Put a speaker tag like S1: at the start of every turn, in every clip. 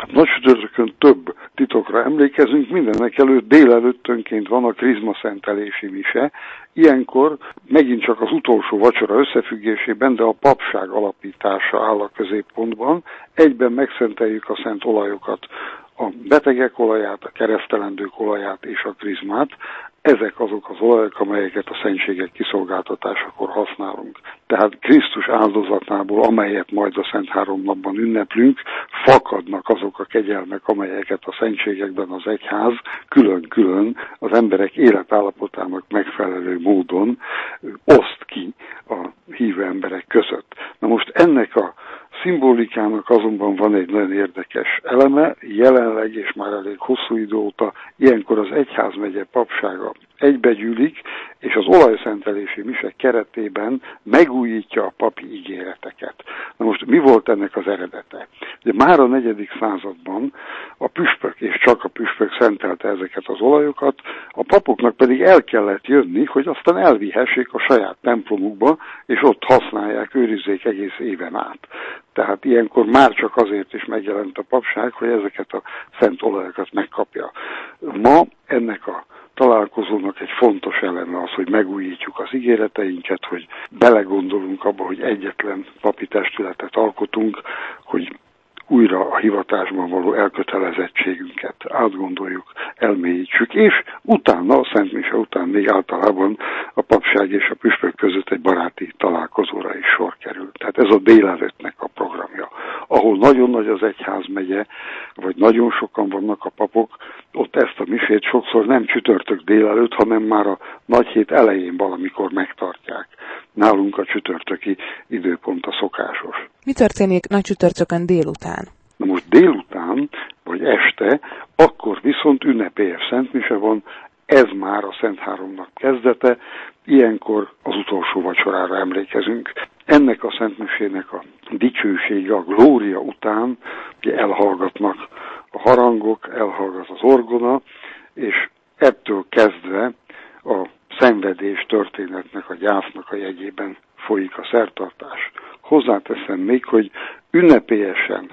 S1: Nagycsütörtökön több titokra emlékezünk, mindenek előtt délelőttönként van a krizmaszentelési mise. Ilyenkor megint csak az utolsó vacsora összefüggésében, de a papság alapítása áll a középpontban. Egyben megszenteljük a szent olajokat, a betegek olaját, a keresztelendők olaját és a krizmát. Ezek azok az olajok, amelyeket a szentségek kiszolgáltatásakor használunk. Tehát Krisztus áldozatából, amelyet majd a Szent Háromnapban ünneplünk, fakadnak azok a kegyelmek, amelyeket a szentségekben az egyház külön-külön az emberek életállapotának megfelelő módon oszt ki a hívő emberek között. Na most ennek a szimbolikának azonban van egy nagyon érdekes eleme, jelenleg és már elég hosszú idő óta ilyenkor az egyházmegye papsága egybegyűlik, és az olajszentelési mise keretében megújítja a papi ígéreteket. Na most mi volt ennek az eredete? Ugye már a 4. században a püspök, és csak a püspök szentelte ezeket az olajokat, a papoknak pedig el kellett jönni, hogy aztán elvihessék a saját templomukba, és ott használják, őrizzék egész éven át. Tehát ilyenkor már csak azért is megjelent a papság, hogy ezeket a szent olajokat megkapja. Ma ennek a találkozónak egy fontos eleme az, hogy megújítjuk az ígéreteinket, hogy belegondolunk abba, hogy egyetlen papi testületet alkotunk, hogy újra a hivatásban való elkötelezettségünket átgondoljuk, elmélyítsük, és utána, a Szent Mise után még általában a papság és a püspök között egy baráti találkozóra is sor kerül. Tehát ez a délelőttnek a programja. Ahol nagyon nagy az egyházmegye, vagy nagyon sokan vannak a papok, ott ezt a misét sokszor nem csütörtök délelőtt, hanem már a nagy hét elején valamikor megtartják. Nálunk a csütörtöki időpont a szokásos.
S2: Mi történik nagy csütörtökön délután?
S1: Na most délután, vagy este, akkor viszont ünnepélyes szentmise van, ez már a Szent Háromnap kezdete, ilyenkor az utolsó vacsorára emlékezünk. Ennek a szentmisének a dicsősége, a glória után ugye elhallgatnak a harangok, elhallgat az orgona, és ettől kezdve a szenvedés történetnek, a gyásznak a jegyében folyik a szertartás. Hozzáteszem még, hogy ünnepélyesen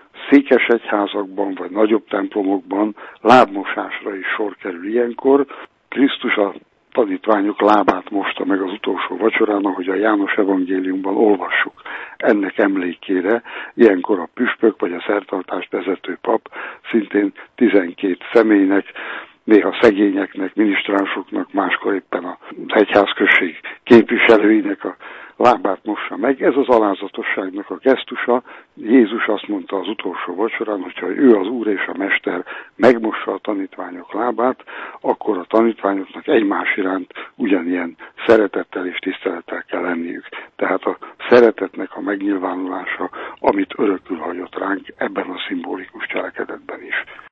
S1: székesegyházakban vagy nagyobb templomokban lábmosásra is sor kerül ilyenkor. Krisztus a tanítványok lábát mosta meg az utolsó vacsorán, ahogy a János evangéliumban olvassuk. Ennek emlékére ilyenkor a püspök vagy a szertartást vezető pap szintén 12 személynek, néha szegényeknek, minisztránsoknak, máskor éppen az egyházközség képviselőinek a lábát mossa meg. Ez az alázatosságnak a gesztusa. Jézus azt mondta az utolsó vacsorán, hogyha ő az Úr és a Mester megmossa a tanítványok lábát, akkor a tanítványoknak egymás iránt ugyanilyen szeretettel és tisztelettel kell lenniük. Tehát a szeretetnek a megnyilvánulása, amit örökül hagyott ránk ebben a szimbolikában.